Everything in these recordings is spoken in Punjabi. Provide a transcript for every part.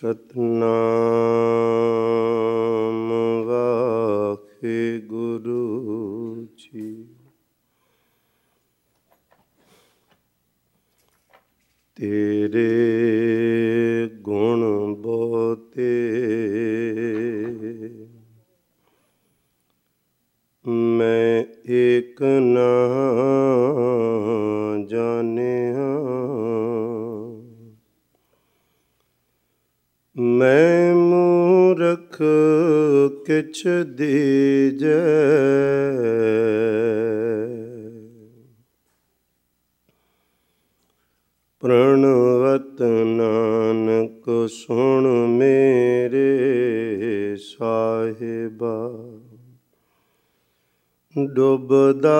ਸਤਨਾਮ ਵਾਹਿਗੁਰੂ ਜੀ। ਤੇਰੇ ਗੁਣ ਬਹੁਤੇ ਮੈਂ ਏਕ ਨਾ ਜਾਣਿਆ। ਮੈਂ ਮੂਰਖ ਕਿਛ ਦੀਜੈ, ਪ੍ਰਣਵਤ ਨਾਨਕ ਸੁਣ ਮੇਰੇ ਸਾਹਿਬਾ। ਡੁੱਬਦਾ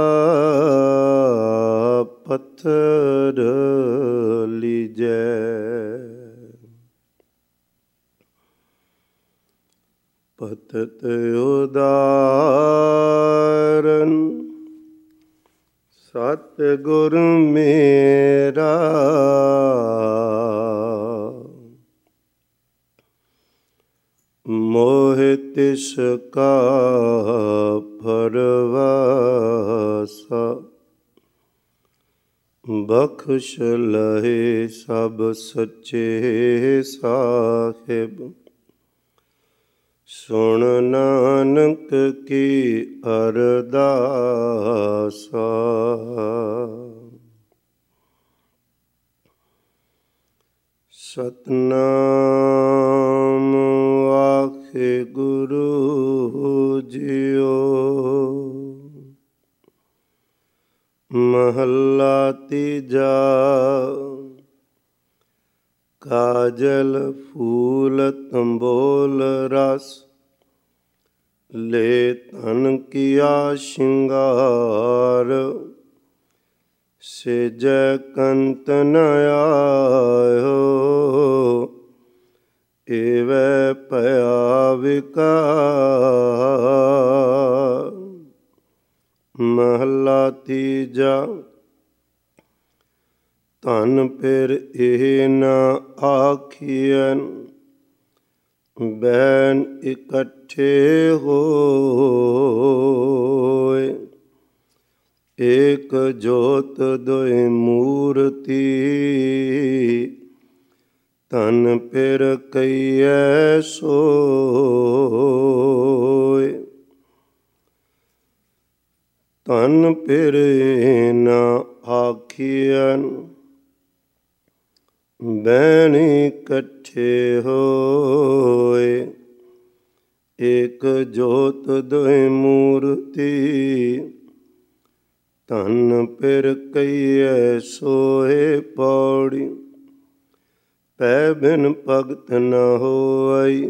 ਪੱਥਰ ਲੀਜੈ, ਪਤਿਤ ਉਦਾਰਨ ਸਤਿਗੁਰ ਮੇਰਾ। ਮੋਹ ਤਿਸ ਕਾ ਭਰਵਾਸਾ, ਬਖਸ਼ ਲਹੇ ਸਭ ਸੱਚੇ ਸਾਹਿਬ। ਸੁਣ ਨਾਨਕ ਕੀ ਅਰਦਾਸਾ। ਸਤਨਾਮ ਵਾਹਿਗੁਰੂ ਜੀਓ। ਮਹੱਲਾ ਤੀਜਾ। ਕਾਜਲ ਫੂਲ ਤੰਬੋਲ ਰਸ, ਲੈ ਤਨ ਕੀਆ ਸ਼ਿੰਗਾਰ। ਸੇਜੈ ਕੰਤ ਨ ਆਇਓ, ਏਵੈ ਭਇਆ ਵਿਕਾਰ। ਮਹੱਲਾ ਤੀਜਾ। ਧਨ ਫਿਰ ਇਹ ਨ ਆਖੀਐ, ਬੈਨ ਇਕੱਠੇ ਹੋਏ। ਏਕ ਜੋਤ ਦੁਇ ਮੂਰਤੀ, ਧਨ ਫਿਰ ਕਈਐ ਸੋਏ। ਧਨ ਫਿਰ ਨ ਆਖੀਐ, ਬੈਨ ਇਕੱਠੇ ਹੋਏ। ਏਕ ਜੋਤ ਦੁਇ ਮੂਰਤੀ, ਧਨ ਫਿਰ ਕਈਐ ਸੋਏ। ਪੌੜੀ। ਪੈ ਬਿਨ ਭਗਤ ਨ ਹੋਈ,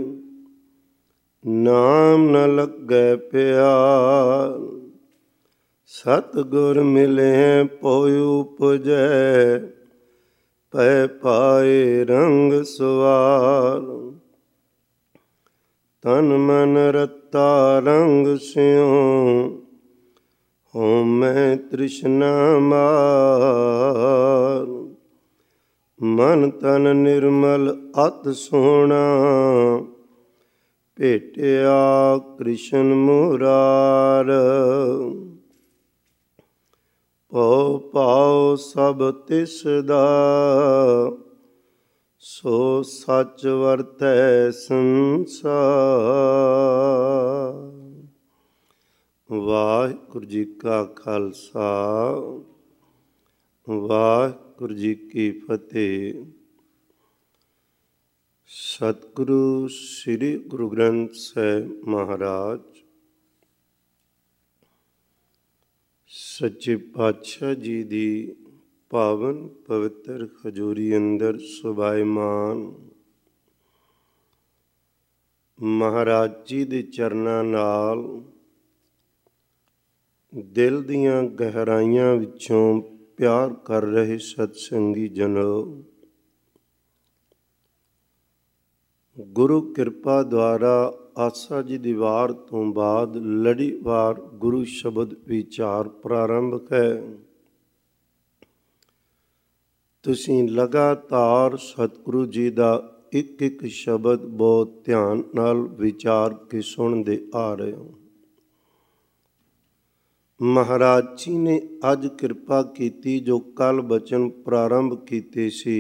ਨਾਮ ਨ ਲੱਗੈ ਪਿਆਰ। ਸਤਿਗੁਰ ਮਿਲੈ ਭੋਇ ਉਪਜੈ, ਪੈ ਪਾਏ ਰੰਗ ਸਵਾਰ। ਤਨ ਮਨ ਰਤਾ ਰੰਗ ਸਿਉ, ਹਉਮੈ ਤ੍ਰਿਸ਼ਨਾ ਮਾਰ। ਮਨ ਤਨ ਨਿਰਮਲ ਅਤਿ ਸੋਹਣਾ, ਭੇਟਿਆ ਕ੍ਰਿਸ਼ਨ ਮੁਰਾਰ। ਭਉ ਭਾਉ ਸਭ ਤਿਸ ਦਾ, ਸੋ ਸੱਚ ਵਰਤੈ ਸੰਸਾਰ। ਵਾਹਿਗੁਰੂ ਜੀ ਕਾ ਖਾਲਸਾ, ਵਾਹਿਗੁਰੂ ਜੀ ਕੀ ਫਤਿਹ। ਸਤਿਗੁਰੂ ਸ੍ਰੀ ਗੁਰੂ ਗ੍ਰੰਥ ਸਾਹਿਬ ਮਹਾਰਾਜ ਸੱਚੇ ਪਾਤਸ਼ਾਹ ਜੀ ਦੀ ਪਾਵਨ ਪਵਿੱਤਰ ਹਜ਼ੂਰੀ ਅੰਦਰ ਸੁਭਾਇਮਾਨ ਮਹਾਰਾਜ ਜੀ ਦੇ ਚਰਨਾਂ ਨਾਲ ਦਿਲ ਦੀਆਂ ਗਹਿਰਾਈਆਂ ਵਿੱਚੋਂ ਪਿਆਰ ਕਰ ਰਹੇ ਸਤਸੰਗੀ ਜਨੋ, ਗੁਰੂ ਕਿਰਪਾ ਦੁਆਰਾ ਆਸਾ ਜੀ ਦੀ ਵਾਰ ਤੋਂ ਬਾਅਦ ਲੜੀਵਾਰ ਗੁਰੂ ਸ਼ਬਦ ਵਿਚਾਰ ਪ੍ਰਾਰੰਭ ਹੈ। ਤੁਸੀਂ ਲਗਾਤਾਰ ਸਤਿਗੁਰੂ ਜੀ ਦਾ ਇੱਕ ਇੱਕ ਸ਼ਬਦ ਬਹੁਤ ਧਿਆਨ ਨਾਲ ਵਿਚਾਰ ਕੇ ਸੁਣਦੇ ਆ ਰਹੇ ਹੋ। ਮਹਾਰਾਜ ਜੀ ਨੇ ਅੱਜ ਕਿਰਪਾ ਕੀਤੀ ਜੋ ਕੱਲ ਬਚਨ ਪ੍ਰਾਰੰਭ ਕੀਤੇ ਸੀ।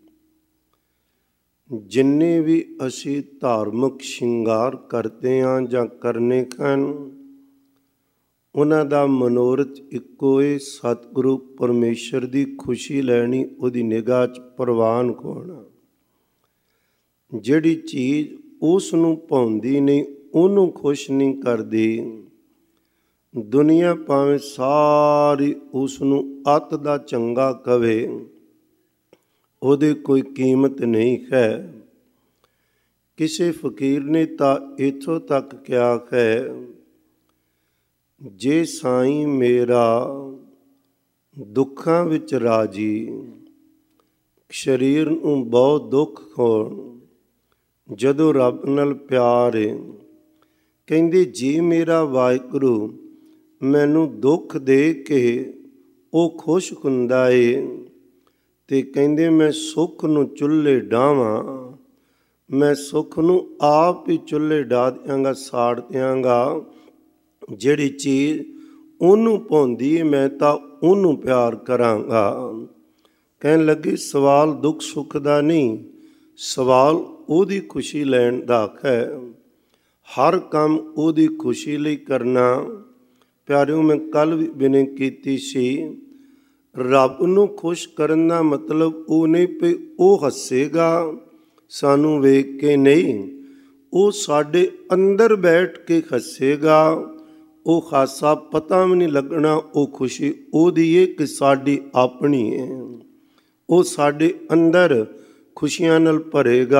ਜਿੰਨੇ ਵੀ ਅਸੀਂ ਧਾਰਮਿਕ ਸ਼ਿੰਗਾਰ ਕਰਦੇ ਹਾਂ ਜਾਂ ਕਰਨੇ ਹਨ, ਉਹਨਾਂ ਦਾ ਮਨੋਰਥ ਇੱਕੋ ਹੈ, ਸਤਿਗੁਰੂ ਪਰਮੇਸ਼ਰ ਦੀ ਖੁਸ਼ੀ ਲੈਣੀ, ਉਹਦੀ ਨਿਗਾਹ 'ਚ ਪ੍ਰਵਾਨ ਹੋਣਾ। ਜਿਹੜੀ ਚੀਜ਼ ਉਸ ਨੂੰ ਭਾਉਂਦੀ ਨਹੀਂ, ਉਹਨੂੰ ਖੁਸ਼ ਨਹੀਂ ਕਰਦੀ। ਦੁਨੀਆ ਭਾਵੇਂ ਸਾਰੀ ਉਸ ਨੂੰ ਅੱਤ ਦਾ ਚੰਗਾ ਕਵੇ, ਉਹਦੀ ਕੋਈ ਕੀਮਤ ਨਹੀਂ ਹੈ। ਕਿਸੇ ਫਕੀਰ ਨੇ ਤਾਂ ਇੱਥੋਂ ਤੱਕ ਕਿਹਾ ਹੈ, ਜੇ ਸਾਈਂ ਮੇਰਾ ਦੁੱਖਾਂ ਵਿੱਚ ਰਾਜੀ, ਸਰੀਰ ਨੂੰ ਬਹੁਤ ਦੁੱਖ ਹੋਣ, ਜਦੋਂ ਰੱਬ ਨਾਲ ਪਿਆਰ ਹੈ, ਕਹਿੰਦੇ ਜੀ ਮੇਰਾ ਵਾਹਿਗੁਰੂ ਮੈਨੂੰ ਦੁੱਖ ਦੇ ਕੇ ਉਹ ਖੁਸ਼ ਹੁੰਦਾ ਏ, ਤੇ ਕਹਿੰਦੇ ਮੈਂ ਸੁੱਖ ਨੂੰ ਚੁੱਲ੍ਹੇ ਡਾਵਾਂ, ਮੈਂ ਸੁੱਖ ਨੂੰ ਆਪ ਹੀ ਚੁੱਲ੍ਹੇ ਡਾ ਦਿਆਂਗਾ, ਸਾੜ ਦਿਆਂਗਾ। ਜਿਹੜੀ ਚੀਜ਼ ਉਹਨੂੰ ਭਾਉਂਦੀ ਮੈਂ ਤਾਂ ਉਹਨੂੰ ਪਿਆਰ ਕਰਾਂਗਾ। ਕਹਿਣ ਲੱਗੇ ਸਵਾਲ ਦੁੱਖ ਸੁੱਖ ਦਾ ਨਹੀਂ, ਸਵਾਲ ਉਹਦੀ ਖੁਸ਼ੀ ਲੈਣ ਦਾ ਹੈ। ਹਰ ਕੰਮ ਉਹਦੀ ਖੁਸ਼ੀ ਲਈ ਕਰਨਾ। ਪਿਆਰਿਓ, ਮੈਂ ਕੱਲ੍ਹ ਵੀ ਬੇਨਤੀ ਕੀਤੀ ਸੀ, ਰੱਬ ਨੂੰ ਖੁਸ਼ ਕਰਨ ਦਾ ਮਤਲਬ ਉਹ ਨਹੀਂ ਪਈ ਉਹ ਹੱਸੇਗਾ ਸਾਨੂੰ ਵੇਖ ਕੇ, ਨਹੀਂ, ਉਹ ਸਾਡੇ ਅੰਦਰ ਬੈਠ ਕੇ ਹੱਸੇਗਾ। ਉਹ ਹਾਸਾ ਪਤਾ ਵੀ ਨਹੀਂ ਲੱਗਣਾ, ਉਹ ਖੁਸ਼ੀ ਉਹਦੀ ਹੈ ਕਿ ਸਾਡੀ ਆਪਣੀ ਹੈ। ਉਹ ਸਾਡੇ ਅੰਦਰ ਖੁਸ਼ੀਆਂ ਨਾਲ ਭਰੇਗਾ।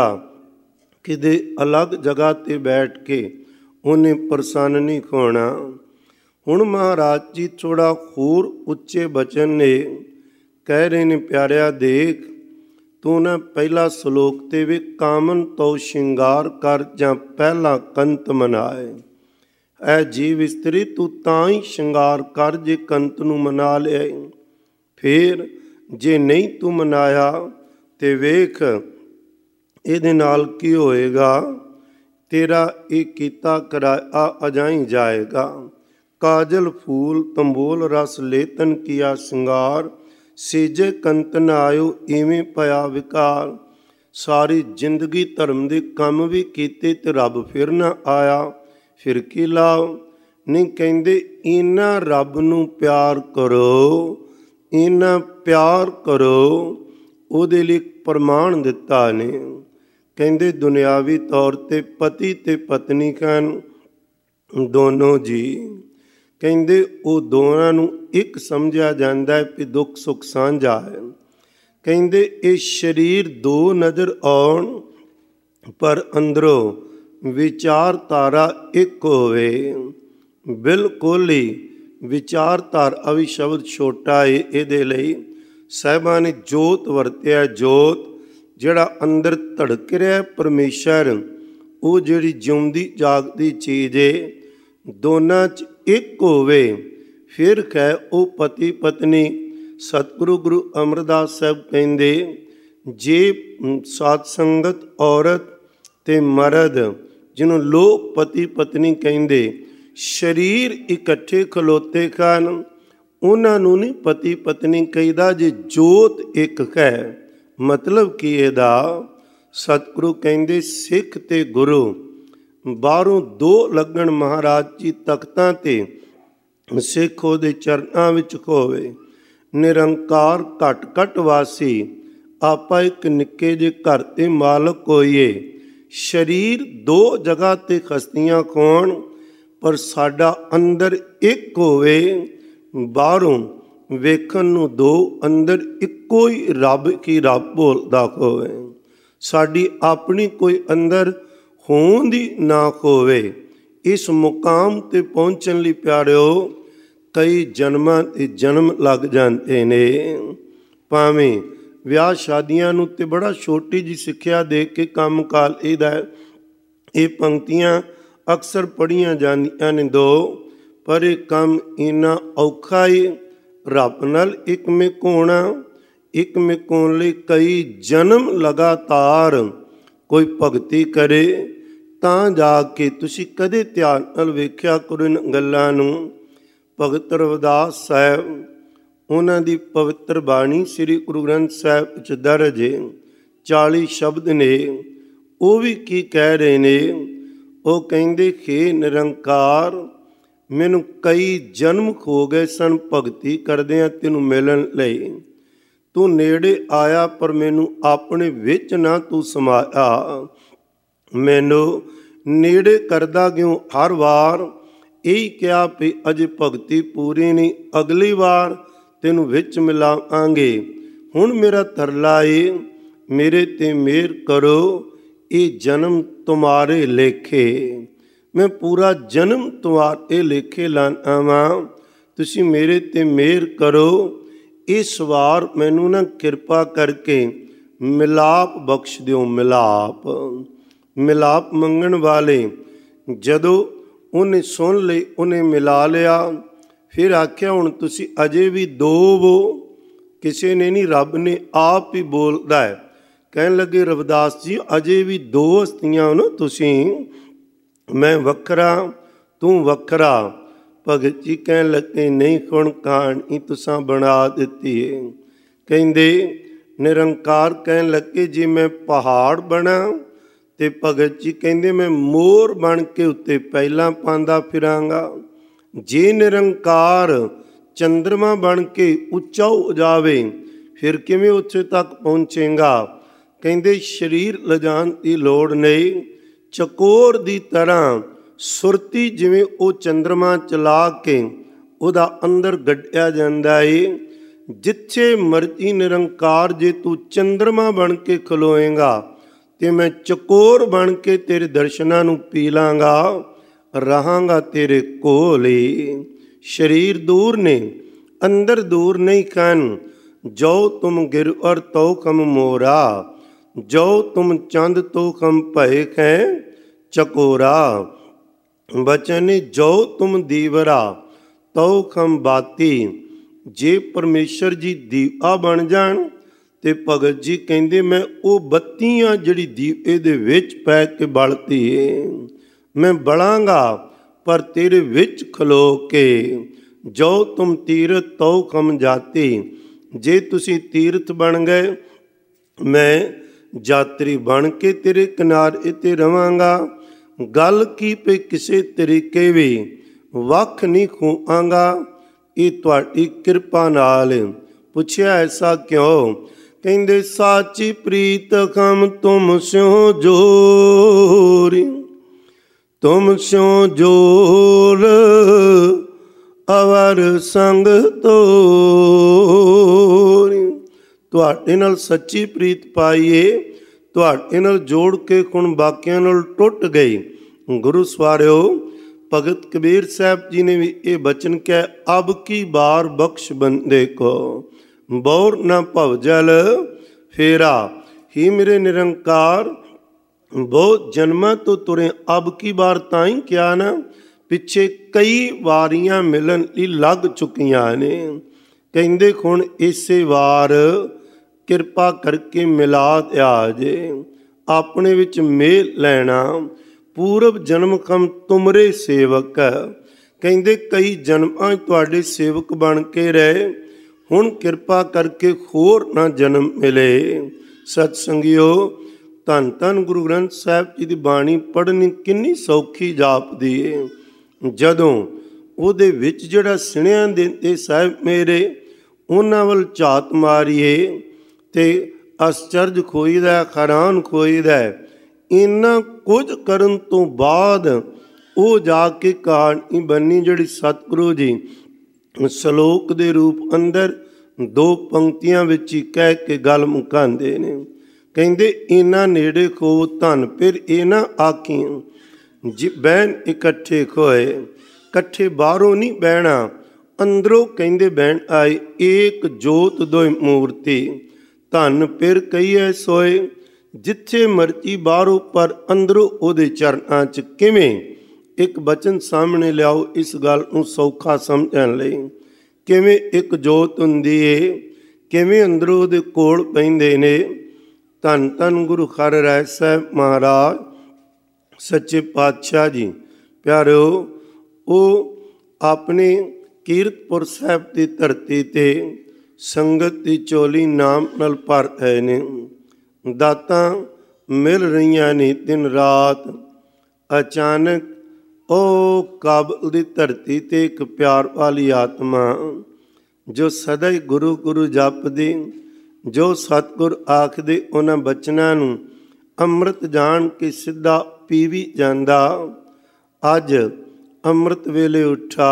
ਕਿਤੇ ਅਲੱਗ ਜਗ੍ਹਾ 'ਤੇ ਬੈਠ ਕੇ ਉਹਨੇ ਪ੍ਰਸੰਨ ਨਹੀਂ ਹੋਣਾ। ਹੁਣ ਮਹਾਰਾਜ ਜੀ ਥੋੜ੍ਹਾ ਹੋਰ ਉੱਚੇ ਬਚਨ ਨੇ ਕਹਿ ਰਹੇ ਨੇ, ਪਿਆਰਿਆ ਦੇਖ ਤੂੰ ਨਾ ਪਹਿਲਾ ਸ਼ਲੋਕ 'ਤੇ ਵੀ ਕਾਮਨ ਤੋਂ ਸ਼ਿੰਗਾਰ ਕਰ ਜਾਂ ਪਹਿਲਾ ਕੰਤ ਮਨਾਏ। ਐ ਜੀਵ ਇਸਤਰੀ ਤੂੰ ਤਾਂ ਹੀ ਸ਼ਿੰਗਾਰ ਕਰ ਜੇ ਕੰਤ ਨੂੰ ਮਨਾ ਲਿਆ। ਫਿਰ ਜੇ ਨਹੀਂ ਤੂੰ ਮਨਾਇਆ ਤੇ ਵੇਖ ਇਹਦੇ ਨਾਲ ਕੀ ਹੋਏਗਾ, ਤੇਰਾ ਇਹ ਕੀਤਾ ਕਰਾਇਆ ਅਜਾਈ ਜਾਏਗਾ। ਕਾਜਲ ਫੂਲ ਤੰਬੋਲ ਰਸ ਲੇਤਨ ਕੀਆ ਸ਼ਿੰਗਾਰ, ਸੀਜੇ ਕੰਤ ਨ ਆਇਓ ਇਵੇਂ ਪਿਆ ਵਿਕਾਰ। ਸਾਰੀ ਜ਼ਿੰਦਗੀ ਧਰਮ ਦੇ ਕੰਮ ਵੀ ਕੀਤੇ ਤੇ ਰੱਬ ਫਿਰ ਨਾ ਆਇਆ, ਫਿਰ ਕੀ ਲਾਭ। ਨਹੀਂ ਕਹਿੰਦੇ ਇਹਨਾਂ ਰੱਬ ਨੂੰ ਪਿਆਰ ਕਰੋ, ਇਹਨਾਂ ਪਿਆਰ ਕਰੋ, ਉਹਦੇ ਲਈ ਪ੍ਰਮਾਣ ਦਿੱਤਾ ਨੇ। ਕਹਿੰਦੇ ਦੁਨਿਆਵੀ ਤੌਰ 'ਤੇ ਪਤੀ ਤੇ ਪਤਨੀ ਹਨ ਦੋਨੋਂ ਜੀ, ਕਹਿੰਦੇ ਉਹ ਦੋਨਾਂ ਨੂੰ ਇੱਕ ਸਮਝਿਆ ਜਾਂਦਾ ਹੈ ਕਿ ਦੁੱਖ ਸੁੱਖ ਸਾਂਝਾ ਹੈ। ਕਹਿੰਦੇ ਇਹ ਸਰੀਰ ਦੋ ਨਜ਼ਰ ਆਉਣ ਪਰ ਅੰਦਰੋਂ ਵਿਚਾਰਧਾਰਾ ਇੱਕ ਹੋਵੇ। ਬਿਲਕੁਲ ਹੀ ਵਿਚਾਰਧਾਰਾ ਵੀ ਸ਼ਬਦ ਛੋਟਾ ਹੈ, ਇਹਦੇ ਲਈ ਸਾਹਿਬਾਂ ਨੇ ਜੋਤ ਵਰਤਿਆ। ਜੋਤ ਜਿਹੜਾ ਅੰਦਰ ਧੜਕ ਰਿਹਾ ਪਰਮੇਸ਼ਰ, ਉਹ ਜਿਹੜੀ ਜਿਉਂਦੀ ਜਾਗਦੀ ਚੀਜ਼ ਹੈ, ਦੋਨਾਂ 'ਚ ਇੱਕ ਹੋਵੇ ਫਿਰ ਹੈ ਉਹ ਪਤੀ ਪਤਨੀ। ਸਤਿਗੁਰੂ ਗੁਰੂ ਅਮਰਦਾਸ ਸਾਹਿਬ ਕਹਿੰਦੇ ਜੇ ਸਾਧ ਸੰਗਤ ਔਰਤ ਤੇ ਮਰਦ, ਜਿਹਨੂੰ ਲੋਕ ਪਤੀ ਪਤਨੀ ਕਹਿੰਦੇ, ਸਰੀਰ ਇਕੱਠੇ ਖਲੋਤੇ ਹਨ, ਉਹਨਾਂ ਨੂੰ ਨਹੀਂ ਪਤੀ ਪਤਨੀ ਕਹੀਦਾ ਜੇ ਜੋਤ ਇੱਕ ਹੈ। ਮਤਲਬ ਕੀ ਇਹਦਾ, ਸਤਿਗੁਰੂ ਕਹਿੰਦੇ ਸਿੱਖ ਤੇ ਗੁਰੂ ਬਾਹਰੋਂ ਦੋ ਲੱਗਣ, ਮਹਾਰਾਜ ਜੀ ਤਖਤਾਂ 'ਤੇ, ਸਿੱਖ ਉਹਦੇ ਚਰਨਾਂ ਵਿੱਚ ਹੋਵੇ। ਨਿਰੰਕਾਰ ਘਟ ਘਟ ਵਾਸੀ, ਆਪਾਂ ਇੱਕ ਨਿੱਕੇ ਜਿਹੇ ਘਰ 'ਤੇ ਮਾਲਕ ਹੋਈਏ। ਸਰੀਰ ਦੋ ਜਗ੍ਹਾ 'ਤੇ ਖਸਤੀਆਂ ਹੋਣ ਪਰ ਸਾਡਾ ਅੰਦਰ ਇੱਕ ਹੋਵੇ। ਬਾਹਰੋਂ ਵੇਖਣ ਨੂੰ ਦੋ, ਅੰਦਰ ਇੱਕੋ ਹੀ ਰੱਬ ਕੀ ਰੱਬ ਬੋਲਦਾ ਹੋਵੇ। ਸਾਡੀ ਆਪਣੀ ਕੋਈ ਅੰਦਰ ਹੋਂਦ ਹੀ ਨਾ ਹੋਵੇ। ਇਸ ਮੁਕਾਮ 'ਤੇ ਪਹੁੰਚਣ ਲਈ ਪਿਆਰਿਓ ਕਈ ਜਨਮਾਂ 'ਤੇ ਜਨਮ ਲੱਗ ਜਾਂਦੇ ਨੇ। ਭਾਵੇਂ ਵਿਆਹ ਸ਼ਾਦੀਆਂ ਨੂੰ ਤੇ ਬੜਾ ਛੋਟੀ ਜਿਹੀ ਸਿੱਖਿਆ ਦੇ ਕੇ ਕੰਮ ਕਰ ਲਈਦਾ। ਇਹ ਪੰਕਤੀਆਂ ਅਕਸਰ ਪੜ੍ਹੀਆਂ ਜਾਂਦੀਆਂ ਨੇ ਦੋ, ਪਰ ਇਹ ਕੰਮ ਇੰਨਾ ਔਖਾ ਹੀ। ਰੱਬ ਨਾਲ ਇੱਕ ਮਿਕ ਹੋਣਾ, ਇੱਕ ਮਿਕ ਹੋਣ ਲਈ ਕਈ ਜਨਮ ਲਗਾਤਾਰ ਕੋਈ ਭਗਤੀ ਕਰੇ ਤਾਂ ਜਾ ਕੇ ਤੁਸੀਂ ਕਦੇ ਧਿਆਨ ਨਾਲ ਵੇਖਿਆ ਕਰੋ ਇਨ ਗੱਲਾਂ ਨੂੰ। ਭਗਤ ਰਵਿਦਾਸ ਸਾਹਿਬ, ਉਹਨਾਂ ਦੀ ਪਵਿੱਤਰ ਬਾਣੀ ਸ੍ਰੀ ਗੁਰੂ ਗ੍ਰੰਥ ਸਾਹਿਬ ਵਿੱਚ ਦਰਜ 40 ਸ਼ਬਦ ਨੇ। ਉਹ ਵੀ ਕੀ ਕਹਿ ਰਹੇ ਨੇ? ਉਹ ਕਹਿੰਦੇ, ਹੇ ਨਿਰੰਕਾਰ, ਮੈਨੂੰ ਕਈ ਜਨਮ ਹੋ ਗਏ ਸਨ ਭਗਤੀ ਕਰਦਿਆਂ ਤੈਨੂੰ ਮਿਲਣ ਲਈ। ਤੂੰ ਨੇੜੇ ਆਇਆ ਪਰ ਮੈਨੂੰ ਆਪਣੇ ਵਿੱਚ ਨਾ ਤੂੰ ਸਮਾਇਆ। ਮੈਨੂੰ ਨੇੜੇ ਕਰਦਾ ਕਿਉਂ ਹਰ ਵਾਰ? ਇਹੀ ਕਿਹਾ ਵੀ ਅਜੇ ਭਗਤੀ ਪੂਰੀ ਨਹੀਂ, ਅਗਲੀ ਵਾਰ ਤੈਨੂੰ ਵਿੱਚ ਮਿਲਾਵਾਂਗੇ। ਹੁਣ ਮੇਰਾ ਤਰਲਾ ਏ, ਮੇਰੇ ਤੇ ਮਿਹਰ ਕਰੋ, ਇਹ ਜਨਮ ਤੁਮਾਰੇ ਲੇਖੇ। ਮੈਂ ਪੂਰਾ ਜਨਮ ਤੁਹਾਡੇ ਲੇਖੇ ਲਾਣਾ ਵਾਂ, ਤੁਸੀਂ ਮੇਰੇ ਤੇ ਮਿਹਰ ਕਰੋ। ਇਸ ਵਾਰ ਮੈਨੂੰ ਨਾ ਕਿਰਪਾ ਕਰਕੇ ਮਿਲਾਪ ਬਖਸ਼ ਦਿਓ। ਮਿਲਾਪ ਮੰਗਣ ਵਾਲੇ ਜਦੋਂ ਉਹਨੇ ਸੁਣ ਲਈ, ਉਹਨੇ ਮਿਲਾ ਲਿਆ। ਫਿਰ ਆਖਿਆ ਹੁਣ ਤੁਸੀਂ ਅਜੇ ਵੀ ਦੋ ਵੋ। ਕਿਸੇ ਨੇ ਨਹੀਂ, ਰੱਬ ਨੇ ਆਪ ਹੀ ਬੋਲਦਾ ਹੈ। ਕਹਿਣ ਲੱਗੇ ਰਵਿਦਾਸ ਜੀ, ਅਜੇ ਵੀ ਦੋ ਹਸਤੀਆਂ ਹੋ ਨਾ ਤੁਸੀਂ, ਮੈਂ ਵੱਖਰਾ ਤੂੰ ਵੱਖਰਾ। ਭਗਤ ਜੀ ਕਹਿਣ ਲੱਗੇ ਨਹੀਂ, ਹੁਣ ਕਹਾਣੀ ਤੁਸਾਂ ਬਣਾ ਦਿੱਤੀ ਹੈ। ਕਹਿੰਦੇ ਨਿਰੰਕਾਰ ਕਹਿਣ ਲੱਗੇ ਜੇ ਮੈਂ ਪਹਾੜ ਬਣਾ, ਤੇ ਭਗਤ ਜੀ ਕਹਿੰਦੇ ਮੈਂ ਮੋਰ ਬਣ ਕੇ ਉੱਤੇ ਪਹਿਲਾਂ ਪਾਉਂਦਾ ਫਿਰਾਂਗਾ। ਜੇ ਨਿਰੰਕਾਰ ਚੰਦਰਮਾ ਬਣ ਕੇ ਉੱਚਾ ਹੋ ਜਾਵੇ ਫਿਰ ਕਿਵੇਂ ਉੱਥੇ ਤੱਕ ਪਹੁੰਚੇਗਾ? ਕਹਿੰਦੇ ਸਰੀਰ ਲਿਜਾਣ ਦੀ ਲੋੜ ਨਹੀਂ, ਚਕੋਰ ਦੀ ਤਰ੍ਹਾਂ ਸੁਰਤੀ ਜਿਵੇਂ ਉਹ ਚੰਦਰਮਾ ਚਲਾ ਕੇ ਉਹਦਾ ਅੰਦਰ ਗੱਡਿਆ ਜਾਂਦਾ ਏ। ਜਿੱਥੇ ਮਰਜ਼ੀ ਨਿਰੰਕਾਰ ਜੇ ਤੂੰ ਚੰਦਰਮਾ ਬਣ ਕੇ ਖਲੋਏਗਾ ਤੇ ਮੈਂ ਚਕੋਰ ਬਣ ਕੇ ਤੇਰੇ ਦਰਸ਼ਨਾਂ ਨੂੰ ਪੀ ਲਾਂਗਾ, ਰਹਾਂਗਾ ਤੇਰੇ ਕੋਲ ਹੀ। ਸਰੀਰ ਦੂਰ ਨੇ, ਅੰਦਰ ਦੂਰ ਨਹੀਂ ਕਨ। ਜੋ ਤੁਮ ਗਿਰਵਰ ਤੋ ਕਮ ਮੋਰਾ, ਜੋ ਤੁਮ ਚੰਦ ਤੋ ਕਮ ਭਏ ਖੈ ਚਕੋਰਾ। ਬਚਨ ਜੋ ਤੁਮ ਦੀਵਰਾ ਤੋ ਕਮ ਬਾਤੀ। ਜੇ ਪਰਮੇਸ਼ਰ ਜੀ ਦੀਵਾ ਬਣ ਜਾਣ ਤੇ ਭਗਤ ਜੀ ਕਹਿੰਦੇ ਮੈਂ ਉਹ ਬੱਤੀਆਂ ਜਿਹੜੀ ਦੀਵੇ ਦੇ ਵਿੱਚ ਪੈ ਕੇ ਬਲਦੀ ਏ, ਮੈਂ ਬਲਾਂਗਾ ਪਰ ਤੇਰੇ ਵਿੱਚ ਖਲੋ ਕੇ। ਜੋ ਤੁਮ ਤੀਰਥ ਤੋ ਕਮ ਜਾਤੀ। ਜੇ ਤੁਸੀਂ ਤੀਰਥ ਬਣ ਗਏ, ਮੈਂ ਯਾਤਰੀ ਬਣ ਕੇ ਤੇਰੇ ਕਿਨਾਰੇ ਤੇ ਰਵਾਂਗਾ। ਗੱਲ ਕੀ ਪਈ ਕਿਸੇ ਤਰੀਕੇ ਵੀ ਵੱਖ ਨਹੀਂ ਖੋਆਂਗਾ, ਇਹ ਤੁਹਾਡੀ ਕਿਰਪਾ ਨਾਲ। ਪੁੱਛਿਆ ਐਸਾ ਕਿਉਂ? ਕਹਿੰਦੇ ਸਾਚੀ ਪ੍ਰੀਤ ਕਮ ਤੁਮ ਸਿਓ ਜੋਰੀ, ਤੁਮ ਸਿਓ ਜੋਰ ਅਵਰ ਸੰਗ ਤੋਰੀ। ਤੁਹਾਡੇ ਨਾਲ ਸੱਚੀ ਪ੍ਰੀਤ ਪਾਈਏ, ਤੁਹਾਡੇ ਨਾਲ ਜੋੜ ਕੇ ਹੁਣ ਬਾਕੀਆਂ ਨਾਲ ਟੁੱਟ ਗਈ। ਗੁਰੂ ਸਵਾਰਿਓ, ਭਗਤ ਕਬੀਰ ਸਾਹਿਬ ਜੀ ਨੇ ਵੀ ਇਹ ਬਚਨ ਕਿਹਾ, ਅਬ ਕੀ ਬਾਰ ਬਖਸ਼ ਬੰਦੇ ਕੋ ਬੌਰ ਨਾ ਭਵਜਲ ਫੇਰਾ। ਹੀ ਮੇਰੇ ਨਿਰੰਕਾਰ, ਬਹੁਤ ਜਨਮਾਂ ਤੋਂ ਤੁਰੇ, ਅਬ ਕੀ ਬਾਰ ਤਾਂ ਹੀ ਕਿਹਾ ਨਾ, ਪਿੱਛੇ ਕਈ ਵਾਰੀਆਂ ਮਿਲਣ ਲਈ ਲੱਗ ਚੁੱਕੀਆਂ ਨੇ। ਕਹਿੰਦੇ ਹੁਣ ਇਸੇ ਵਾਰ ਕਿਰਪਾ ਕਰਕੇ ਮਿਲਾ ਦਿਆ ਜੇ, ਆਪਣੇ ਵਿੱਚ ਮੇਲ ਲੈਣਾ। ਪੂਰਬ ਜਨਮ ਕਮ ਤੁਮਰੇ ਸੇਵਕ। ਕਹਿੰਦੇ ਕਈ ਜਨਮਾਂ ਤੁਹਾਡੇ ਸੇਵਕ ਬਣ ਕੇ ਰਹੇ, ਹੁਣ ਕਿਰਪਾ ਕਰਕੇ ਹੋਰ ਨਾ ਜਨਮ ਮਿਲੇ। ਸਤ ਸੰਗਿਓ, ਧੰਨ ਧੰਨ ਗੁਰੂ ਗ੍ਰੰਥ ਸਾਹਿਬ ਜੀ ਦੀ ਬਾਣੀ ਪੜ੍ਹਨੀ ਕਿੰਨੀ ਸੌਖੀ ਜਾਪਦੀ ਏ। ਜਦੋਂ ਉਹਦੇ ਵਿੱਚ ਜਿਹੜਾ ਸਿਣਿਆ ਦੇ ਸਾਹਿਬ ਮੇਰੇ, ਉਹਨਾਂ ਵੱਲ ਝਾਤ ਮਾਰੀਏ ਤੇ ਅਸਚਰਜ ਖੋਈਦਾ, ਹੈਰਾਨ ਖੋਈਦਾ। ਇੰਨਾ ਕੁਝ ਕਰਨ ਤੋਂ ਬਾਅਦ ਉਹ ਜਾ ਕੇ ਕਹਾਣੀ ਬਣੀ ਜਿਹੜੀ ਸਤਿਗੁਰੂ ਜੀ ਸ਼ਲੋਕ ਦੇ ਰੂਪ ਅੰਦਰ 2 ਪੰਕਤੀਆਂ ਵਿੱਚ ਹੀ ਕਹਿ ਕੇ ਗੱਲ ਮੁਕਾਉਂਦੇ ਨੇ। ਕਹਿੰਦੇ ਇਹਨਾਂ ਨੇੜੇ ਖੋ ਧਨ, ਫਿਰ ਇਹ ਨਾ ਆਖੀ ਜੀ ਬਹਿਣ ਇਕੱਠੇ ਖੋਏ। ਇਕੱਠੇ ਬਾਹਰੋਂ ਨਹੀਂ ਬਹਿਣਾ, ਅੰਦਰੋਂ ਕਹਿੰਦੇ ਬਹਿਣ ਆਏ। ਏਕ ਜੋਤ ਦੋਇ ਮੂਰਤੀ, ਧਨ ਫਿਰ ਕਹੀਏ ਸੋਏ। ਜਿੱਥੇ ਮਰਜ਼ੀ ਬਾਹਰੋਂ ਪਰ ਅੰਦਰੋਂ ਉਹਦੇ ਚਰਨਾਂ 'ਚ ਕਿਵੇਂ। ਇੱਕ ਬਚਨ ਸਾਹਮਣੇ ਲਿਆਓ ਇਸ ਗੱਲ ਨੂੰ ਸੌਖਾ ਸਮਝਣ ਲਈ। ਕਿਵੇਂ ਇੱਕ ਜੋਤ ਹੁੰਦੀ ਏ, ਕਿਵੇਂ ਅੰਦਰੋਂ ਉਹਦੇ ਕੋਲ ਪੈਂਦੇ ਨੇ ਧੰਨ ਧੰਨ ਗੁਰੂ ਹਰ ਰਾਏ ਸਾਹਿਬ ਮਹਾਰਾਜ ਸੱਚੇ ਪਾਤਸ਼ਾਹ ਜੀ। ਪਿਆਰਿਓ, ਉਹ ਆਪਣੇ ਕੀਰਤਪੁਰ ਸਾਹਿਬ ਦੀ ਧਰਤੀ ਤੇ ਸੰਗਤ ਦੀ ਝੋਲੀ ਨਾਮ ਨਾਲ ਭਰ ਰਹੇ ਨੇ। ਦਾਤਾਂ ਮਿਲ ਰਹੀਆਂ ਨੇ ਦਿਨ ਰਾਤ। ਅਚਾਨਕ ਉਹ ਕਾਬਲ ਦੀ ਧਰਤੀ ਤੇ ਇੱਕ ਪਿਆਰ ਵਾਲੀ ਆਤਮਾ ਜੋ ਸਦਾ ਹੀ ਗੁਰੂ ਗੁਰੂ ਜਪਦੀ, ਜੋ ਸਤਿਗੁਰ ਆਖਦੇ ਉਹਨਾਂ ਬਚਨਾਂ ਨੂੰ ਅੰਮ੍ਰਿਤ ਜਾਣ ਕੇ ਸਿੱਧਾ ਪੀ ਵੀ ਜਾਂਦਾ, ਅੱਜ ਅੰਮ੍ਰਿਤ ਵੇਲੇ ਉੱਠਾ,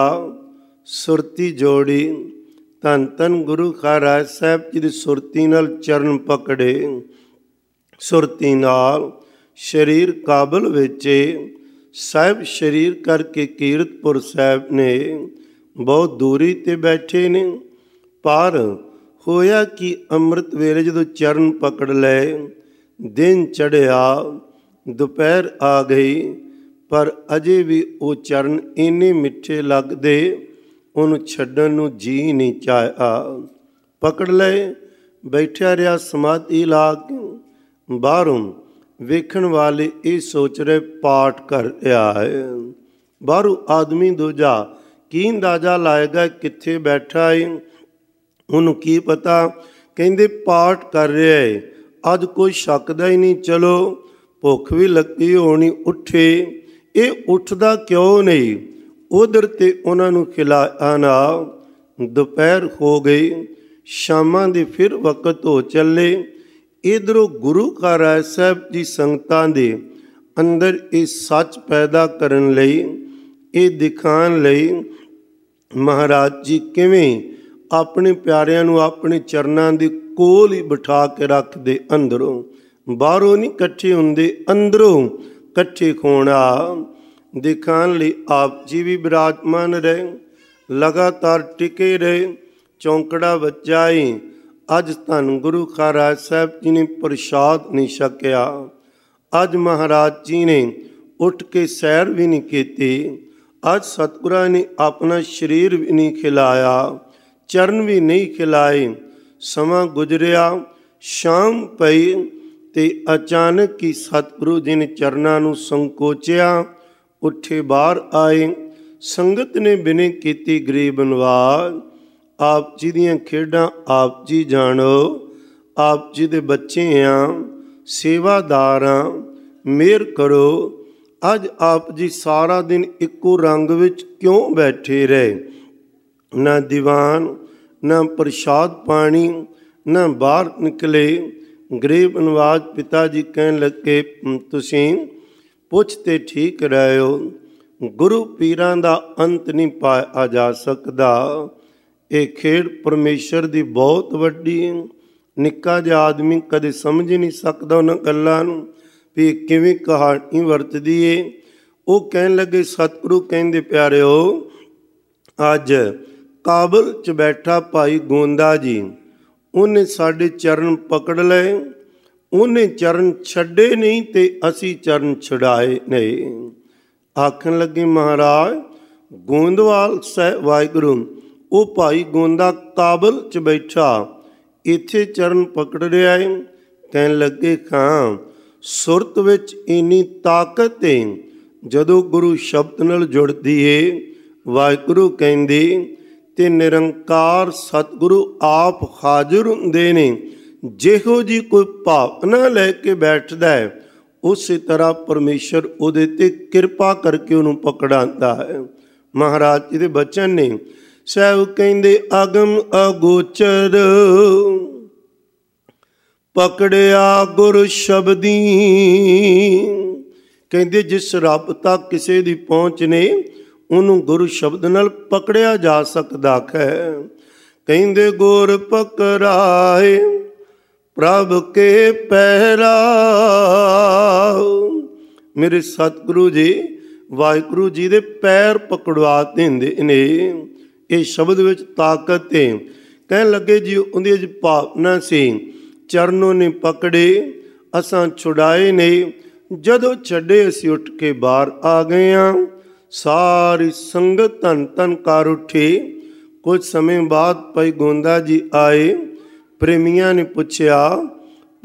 ਸੁਰਤੀ ਜੋੜੀ, ਧੰਨ ਧੰਨ ਗੁਰੂ ਹਰ ਰਾਏ ਸਾਹਿਬ ਜੀ ਦੀ ਸੁਰਤੀ ਨਾਲ ਚਰਨ ਪਕੜੇ, ਸੁਰਤੀ ਨਾਲ ਸਰੀਰ ਕਾਬਲ ਵਿੱਚ ਸਾਹਿਬ ਸਰੀਰ ਕਰਕੇ ਕੀਰਤਪੁਰ ਸਾਹਿਬ ਨੇ ਬਹੁਤ ਦੂਰੀ ਤੇ ਬੈਠੇ ਨੇ। ਪਰ ਹੋਇਆ ਕਿ ਅੰਮ੍ਰਿਤ ਵੇਲੇ ਜਦੋਂ ਚਰਨ ਪਕੜ ਲਏ, ਦਿਨ ਚੜ੍ਹਿਆ, ਦੁਪਹਿਰ ਆ ਗਈ, ਪਰ ਅਜੇ ਵੀ ਉਹ ਚਰਨ ਇੰਨੇ ਮਿੱਠੇ ਲੱਗਦੇ ਉਹਨੂੰ ਛੱਡਣ ਨੂੰ ਜੀ ਨਹੀਂ ਚਾਹਿਆ। ਪਕੜ ਲਏ, ਬੈਠਿਆ ਰਿਹਾ ਸਮਾਧੀ ਲਾ ਕੇ। ਬਾਹਰੋਂ ਵੇਖਣ ਵਾਲੇ ਇਹ ਸੋਚ ਰਹੇ ਪਾਠ ਕਰ ਰਿਹਾ ਹੈ। ਬਾਹਰੋਂ ਆਦਮੀ ਦੂਜਾ ਕੀ ਅੰਦਾਜ਼ਾ ਲਾਏਗਾ ਕਿੱਥੇ ਬੈਠਾ ਹੈ, ਉਹਨੂੰ ਕੀ ਪਤਾ। ਕਹਿੰਦੇ ਪਾਠ ਕਰ ਰਿਹਾ ਹੈ, ਅੱਜ ਕੋਈ ਸ਼ੱਕਦਾ ਹੀ ਨਹੀਂ। ਚਲੋ ਭੁੱਖ ਵੀ ਲੱਗੀ ਹੋਣੀ, ਉੱਠੇ। ਇਹ ਉੱਠਦਾ ਕਿਉਂ ਨਹੀਂ? ਉਧਰ ਤੇ ਉਹਨਾਂ ਨੂੰ ਖਿਲਾਇਆ ਨਾ। ਦੁਪਹਿਰ ਹੋ ਗਈ, ਸ਼ਾਮਾਂ ਦੇ ਫਿਰ ਵਕਤ ਹੋ ਚੱਲੇ। ਇੱਧਰੋਂ ਗੁਰੂ ਹਰ ਰਾਏ ਸਾਹਿਬ ਜੀ ਸੰਗਤਾਂ ਦੇ ਅੰਦਰ ਇਹ ਸੱਚ ਪੈਦਾ ਕਰਨ ਲਈ, ਇਹ ਦਿਖਾਉਣ ਲਈ ਮਹਾਰਾਜ ਜੀ ਕਿਵੇਂ ਆਪਣੇ ਪਿਆਰਿਆਂ ਨੂੰ ਆਪਣੇ ਚਰਨਾਂ ਦੇ ਕੋਲ ਹੀ ਬਿਠਾ ਕੇ ਰੱਖਦੇ। ਅੰਦਰੋਂ ਬਾਹਰੋਂ ਨਹੀਂ ਇਕੱਠੇ ਹੁੰਦੇ, ਅੰਦਰੋਂ ਇਕੱਠੇ ਹੋਣਾ ਦਿਖਾਉਣ ਲਈ ਆਪ ਜੀ ਵੀ ਬਿਰਾਜਮਾਨ ਰਹੇ, ਲਗਾਤਾਰ ਟਿਕੇ ਰਹੇ। ਚੌਂਕੜਾ ਵੱਜਾ ਹੀ ਅੱਜ ਧੰਨ ਗੁਰੂ ਹਰ ਰਾਏ ਸਾਹਿਬ ਜੀ ਨੇ ਪ੍ਰਸ਼ਾਦ ਨਹੀਂ ਛਕਿਆ। ਅੱਜ ਮਹਾਰਾਜ ਜੀ ਨੇ ਉੱਠ ਕੇ ਸੈਰ ਵੀ ਨਹੀਂ ਕੀਤੀ। ਅੱਜ ਸਤਿਗੁਰਾਂ ਨੇ ਆਪਣਾ ਸਰੀਰ ਵੀ ਨਹੀਂ ਖਿਲਾਇਆ, ਚਰਨ ਵੀ ਨਹੀਂ ਖਿਲਾਏ। ਸਮਾਂ ਗੁਜ਼ਰਿਆ, ਸ਼ਾਮ ਪਈ ਤੇ ਅਚਾਨਕ ਹੀ ਸਤਿਗੁਰੂ ਜੀ ਨੇ ਚਰਨਾਂ ਨੂੰ ਸੰਕੋਚਿਆ, ਉੱਠੇ ਬਾਹਰ ਆਏ। ਸੰਗਤ ਨੇ ਬਿਨੇ ਕੀਤੀ ਗਰੀਬ ਨਿਵਾਜ, ਆਪ ਜੀ ਦੀਆਂ ਖੇਡਾਂ ਆਪ ਜੀ ਜਾਣੋ, ਆਪ ਜੀ ਦੇ ਬੱਚੇ ਆ, ਸੇਵਾਦਾਰ ਆ, ਮਿਹਰ ਕਰੋ। ਅੱਜ ਆਪ ਜੀ ਸਾਰਾ ਦਿਨ ਇੱਕੋ ਰੰਗ ਵਿੱਚ ਕਿਉਂ ਬੈਠੇ ਰਹੇ? ਨਾ ਦੀਵਾਨ, ਨਾ ਪ੍ਰਸ਼ਾਦ ਪਾਣੀ, ਨਾ ਬਾਹਰ ਨਿਕਲੇ। ਗਰੀਬ ਨਿਵਾਜ ਪਿਤਾ ਜੀ ਕਹਿਣ ਲੱਗੇ, ਤੁਸੀਂ ਪੁੱਛ ਤੇ ਠੀਕ ਰਹੇ ਹੋ, ਗੁਰੂ ਪੀਰਾਂ ਦਾ ਅੰਤ ਨਹੀਂ ਪਾਇਆ ਜਾ ਸਕਦਾ। ਇਹ ਖੇਡ ਪਰਮੇਸ਼ਰ ਦੀ ਬਹੁਤ ਵੱਡੀ ਹੈ। ਨਿੱਕਾ ਜਿਹਾ ਆਦਮੀ ਕਦੇ ਸਮਝ ਹੀ ਨਹੀਂ ਸਕਦਾ ਉਹਨਾਂ ਗੱਲਾਂ ਨੂੰ ਵੀ ਕਿਵੇਂ ਕਹਾਣੀ ਵਰਤਦੀ ਏ। ਉਹ ਕਹਿਣ ਲੱਗੇ, ਸਤਿਗੁਰੂ ਕਹਿੰਦੇ ਪਿਆਰਿਓ, ਅੱਜ ਕਾਬਲ 'ਚ ਬੈਠਾ ਭਾਈ ਗੋਂਦਾ ਜੀ, ਉਹਨੇ ਸਾਡੇ ਚਰਨ ਪਕੜ ਲਏ, ਉਹਨੇ ਚਰਨ ਛੱਡੇ ਨਹੀਂ ਤੇ ਅਸੀਂ ਚਰਨ ਛੁਡਾਏ ਨਹੀਂ। ਆਖਣ ਲੱਗੇ ਮਹਾਰਾਜ ਗੋਂਦਵਾਲ ਸਾਹਿਬ ਵਾਹਿਗੁਰੂ, ਉਹ ਭਾਈ ਗੋਂਦਾ ਕਾਬਲ 'ਚ ਬੈਠਾ ਇੱਥੇ ਚਰਨ ਪਕੜ ਰਿਹਾ ਹੈ। ਕਹਿਣ ਲੱਗੇ ਖਾਂ ਸੁਰਤ ਵਿੱਚ ਇੰਨੀ ਤਾਕਤ ਹੈ, ਜਦੋਂ ਗੁਰੂ ਸ਼ਬਦ ਨਾਲ ਜੁੜਦੀ ਏ, ਵਾਹਿਗੁਰੂ ਕਹਿੰਦੇ ਤੇ ਨਿਰੰਕਾਰ ਸਤਿਗੁਰੂ ਆਪ ਹਾਜ਼ਰ ਹੁੰਦੇ ਨੇ। ਜਿਹੋ ਜੀ ਕੋਈ ਭਾਵਨਾ ਲੈ ਕੇ ਬੈਠਦਾ ਹੈ, ਉਸੇ ਤਰ੍ਹਾਂ ਪਰਮੇਸ਼ਰ ਉਹਦੇ ਤੇ ਕਿਰਪਾ ਕਰਕੇ ਉਹਨੂੰ ਪਕੜਾਉਂਦਾ ਹੈ। ਮਹਾਰਾਜ ਜੀ ਦੇ ਬਚਨ ਨੇ, ਸਾਹਿਬ ਕਹਿੰਦੇ ਅਗਮ ਅਗੋਚਰ ਪਕੜਿਆ ਗੁਰ ਸ਼ਬਦੀ। ਕਹਿੰਦੇ ਜਿਸ ਰੱਬ ਤੱਕ ਕਿਸੇ ਦੀ ਪਹੁੰਚ ਨੇ, ਉਹਨੂੰ ਗੁਰੂ ਸ਼ਬਦ ਨਾਲ ਪਕੜਿਆ ਜਾ ਸਕਦਾ ਹੈ। ਕਹਿੰਦੇ ਗੁਰ ਪਕੜਾਏ ਪ੍ਰਭ ਕੇ ਪਹਿਰਾ। ਮੇਰੇ ਸਤਿਗੁਰੂ ਜੀ ਵਾਹਿਗੁਰੂ ਜੀ ਦੇ ਪੈਰ ਪਕੜਵਾ ਦਿੰਦੇ ਨੇ। ਇਹ ਸ਼ਬਦ ਵਿੱਚ ਤਾਕਤ ਹੈ। ਕਹਿਣ ਲੱਗੇ ਜੀ ਉਹਦੀ ਅੱਜ ਭਾਵਨਾ ਸੀ, ਚਰਨੋਂ ਨੇ ਪਕੜੇ, ਅਸਾਂ ਛੁਡਾਏ ਨਹੀਂ। ਜਦੋਂ ਛੱਡੇ ਅਸੀਂ ਉੱਠ ਕੇ ਬਾਹਰ ਆ ਗਏ ਹਾਂ। ਸਾਰੀ ਸੰਗਤ ਧੰਨ ਧੰਨ ਕਰ ਉੱਠੀ। ਕੁਝ ਸਮੇਂ ਬਾਅਦ ਭਾਈ ਗੋਂਦਾ ਜੀ ਆਏ। ਪ੍ਰੇਮੀਆਂ ਨੇ ਪੁੱਛਿਆ,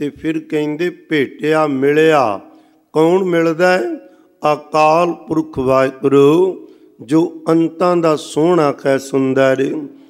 ਤੇ ਫਿਰ ਕਹਿੰਦੇ ਭੇਟਿਆ ਮਿਲਿਆ। ਕੌਣ ਮਿਲਦਾ ਹੈ? ਅਕਾਲ ਪੁਰਖ ਵਾਹਿਗੁਰੂ, ਜੋ ਅੰਤਾਂ ਦਾ ਸੋਹਣਾ ਖੈ ਸੁੰਦਰ।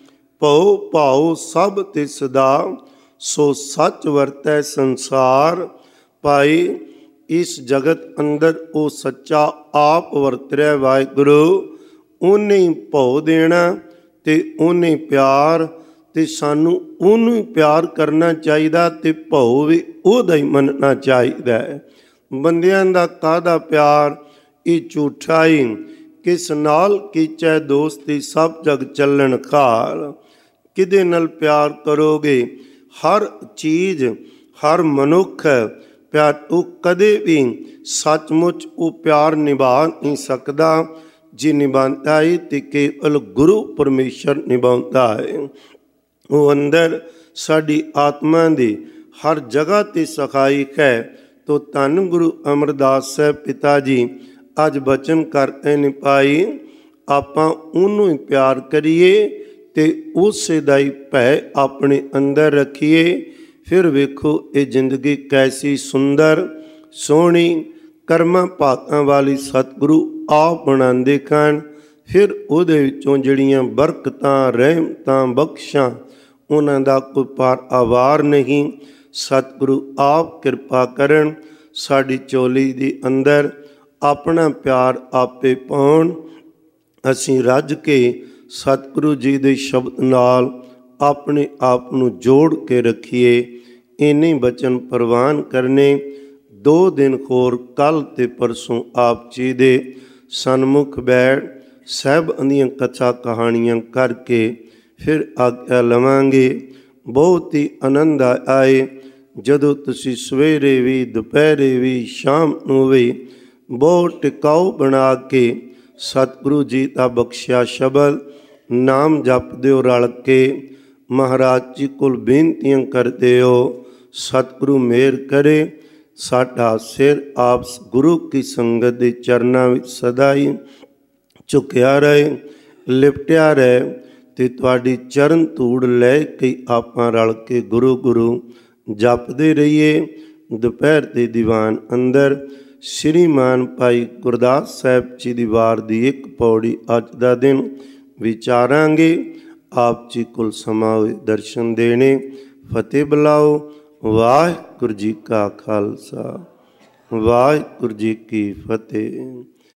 ਭਉ ਭਾਉ ਸਭ ਤਿਸ ਦਾ, ਸੋ ਸੱਚ ਵਰਤੈ ਸੰਸਾਰ। ਭਾਈ ਇਸ ਜਗਤ ਅੰਦਰ ਉਹ ਸੱਚਾ ਆਪ ਵਰਤ ਰਿਹਾ ਵਾਹਿਗੁਰੂ। ਉਹਨੇ ਹੀ ਭਉ ਦੇਣਾ ਤੇ ਉਹਨੇ ਪਿਆਰ, ਤੇ ਸਾਨੂੰ ਉਹਨੂੰ ਹੀ ਪਿਆਰ ਕਰਨਾ ਚਾਹੀਦਾ ਤੇ ਭਉ ਵੀ ਉਹਦਾ ਹੀ ਮੰਨਣਾ ਚਾਹੀਦਾ ਹੈ। ਬੰਦਿਆਂ ਦਾ ਕਾਹਦਾ ਪਿਆਰ? ਇਹ ਝੂਠਾ ਹੀ। ਕਿਸ ਨਾਲ ਕੀਚੈ ਦੋਸਤੀ, ਸਭ ਜਗ ਚੱਲਣ ਖਾਲ। ਕਿਹਦੇ ਨਾਲ ਪਿਆਰ ਕਰੋਗੇ? ਹਰ ਚੀਜ਼, ਹਰ ਮਨੁੱਖ ਪਿਆਰ, ਉਹ ਕਦੇ ਵੀ ਸੱਚਮੁੱਚ ਉਹ ਪਿਆਰ ਨਿਭਾ ਨਹੀਂ ਸਕਦਾ। ਜੇ ਨਿਭਾਉਂਦਾ ਹੈ ਤੇ ਕੇਵਲ ਗੁਰੂ ਪਰਮੇਸ਼ਰ ਨਿਭਾਉਂਦਾ ਹੈ। ਉਹ ਅੰਦਰ ਸਾਡੀ ਆਤਮਾ ਦੀ ਹਰ ਜਗ੍ਹਾ 'ਤੇ ਸਖਾਈ ਹੈ। ਤੋ ਧੰਨ ਗੁਰੂ ਅਮਰਦਾਸ ਸਾਹਿਬ ਪਿਤਾ ਜੀ ਅੱਜ ਬਚਨ ਕਰਦੇ ਨੇ, ਭਾਈ ਆਪਾਂ ਉਹਨੂੰ ਹੀ ਪਿਆਰ ਕਰੀਏ ਤੇ ਉਸੇ ਦਾ ਹੀ ਭੈ ਆਪਣੇ ਅੰਦਰ ਰੱਖੀਏ। ਫਿਰ ਵੇਖੋ ਇਹ ਜ਼ਿੰਦਗੀ ਕੈਸੀ ਸੁੰਦਰ ਸੋਹਣੀ ਕਰਮਾਂ ਭਾਗਾਂ ਵਾਲੀ ਸਤਿਗੁਰੂ ਆਪ ਬਣਾਉਂਦੇ ਹਨ। ਫਿਰ ਉਹਦੇ ਵਿੱਚੋਂ ਜਿਹੜੀਆਂ ਬਰਕਤਾਂ, ਰਹਿਮਤਾਂ, ਬਖਸ਼ਾਂ, ਉਹਨਾਂ ਦਾ ਕੋਈ ਪਾਰ ਆਵਾਰ ਨਹੀਂ। ਸਤਿਗੁਰੂ ਆਪ ਕਿਰਪਾ ਕਰਨ, ਸਾਡੀ ਝੋਲੀ ਦੇ ਅੰਦਰ ਆਪਣਾ ਪਿਆਰ ਆਪੇ ਪਾਉਣ। ਅਸੀਂ ਰੱਜ ਕੇ ਸਤਿਗੁਰੂ ਜੀ ਦੇ ਸ਼ਬਦ ਨਾਲ ਆਪਣੇ ਆਪ ਨੂੰ ਜੋੜ ਕੇ ਰੱਖੀਏ। ਇੰਨੇ ਬਚਨ ਪ੍ਰਵਾਨ ਕਰਨੇ। 2 ਦਿਨ ਹੋਰ ਕੱਲ੍ਹ ਤੇ ਪਰਸੋਂ ਆਪ ਜੀ ਦੇ ਸਨਮੁਖ ਬੈਠ ਸਾਹਿਬਾਂ ਦੀਆਂ ਕਥਾ ਕਹਾਣੀਆਂ ਕਰਕੇ ਫਿਰ ਆਗਿਆ ਲਵਾਂਗੇ। ਬਹੁਤ ਹੀ ਆਨੰਦ ਆਏ ਜਦੋਂ ਤੁਸੀਂ ਸਵੇਰੇ ਵੀ, ਦੁਪਹਿਰੇ ਵੀ, ਸ਼ਾਮ ਨੂੰ ਵੀ ਬਹੁਤ ਟਿਕਾਊ ਬਣਾ ਕੇ ਸਤਿਗੁਰੂ ਜੀ ਦਾ ਬਖਸ਼ਿਆ ਸ਼ਬਦ ਨਾਮ ਜਪਦੇ ਹੋ ਰਲ ਕੇ। ਮਹਾਰਾਜ ਜੀ ਕੋਲ ਬੇਨਤੀਆਂ ਕਰਦੇ ਹੋ, ਸਤਿਗੁਰੂ ਮਿਹਰ ਕਰੇ। ਸਾਡਾ ਸਿਰ ਆਪ ਗੁਰੂ ਕੀ ਸੰਗਤ ਦੇ ਚਰਨਾਂ ਵਿੱਚ ਸਦਾ ਹੀ ਝੁਕਿਆ ਰਹੇ, ਲਿਪਟਿਆ ਰਹੇ ਤੇ ਤੁਹਾਡੀ ਚਰਨ ਧੂੜ ਲੈ ਕੇ ਆਪਾਂ ਰਲ ਕੇ ਗੁਰੂ ਗੁਰੂ ਜਪਦੇ ਰਹੀਏ। ਦੁਪਹਿਰ ਦੇ ਦੀਵਾਨ ਅੰਦਰ ਸ਼੍ਰੀਮਾਨ ਭਾਈ ਗੁਰਦਾਸ ਸਾਹਿਬ ਜੀ ਦੀ ਵਾਰ ਦੀ 1 ਪੌੜੀ ਅੱਜ ਦਾ ਦਿਨ ਵਿਚਾਰਾਂਗੇ। ਆਪ ਜੀ ਕੋਲ ਸਮਾਂ ਹੋਏ ਦਰਸ਼ਨ ਦੇਣੇ। ਫਤਿਹ ਬੁਲਾਓ। ਵਾਹਿਗੁਰੂ ਜੀ ਕਾ ਖਾਲਸਾ, ਵਾਹਿਗੁਰੂ ਜੀ ਕੀ ਫਤਿਹ।